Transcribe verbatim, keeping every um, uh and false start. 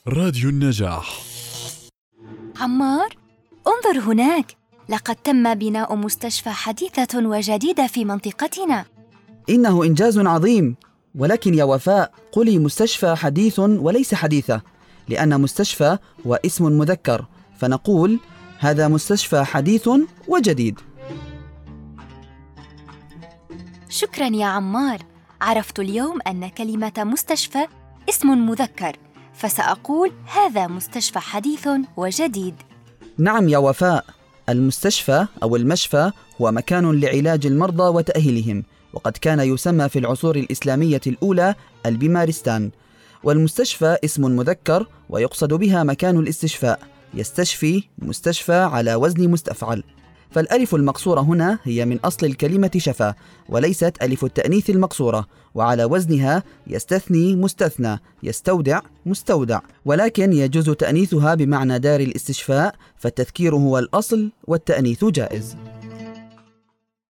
راديو النجاح. عمار، انظر هناك، لقد تم بناء مستشفى حديثة وجديدة في منطقتنا. إنه إنجاز عظيم، ولكن يا وفاء قولي مستشفى حديث وليس حديثة، لأن مستشفى هو اسم مذكر، فنقول هذا مستشفى حديث وجديد. شكراً يا عمار، عرفت اليوم أن كلمة مستشفى اسم مذكر، فسأقول هذا مستشفى حديث وجديد. نعم يا وفاء، المستشفى أو المشفى هو مكان لعلاج المرضى وتأهيلهم، وقد كان يسمى في العصور الإسلامية الأولى البيمارستان. والمستشفى اسم مذكر ويقصد بها مكان الاستشفاء، يستشفي مستشفى على وزن مستفعل، فالألف المقصورة هنا هي من أصل الكلمة شفا، وليست ألف التأنيث المقصورة، وعلى وزنها يستثني مستثنى، يستودع مستودع، ولكن يجوز تأنيثها بمعنى دار الاستشفاء، فالتذكير هو الأصل والتأنيث جائز.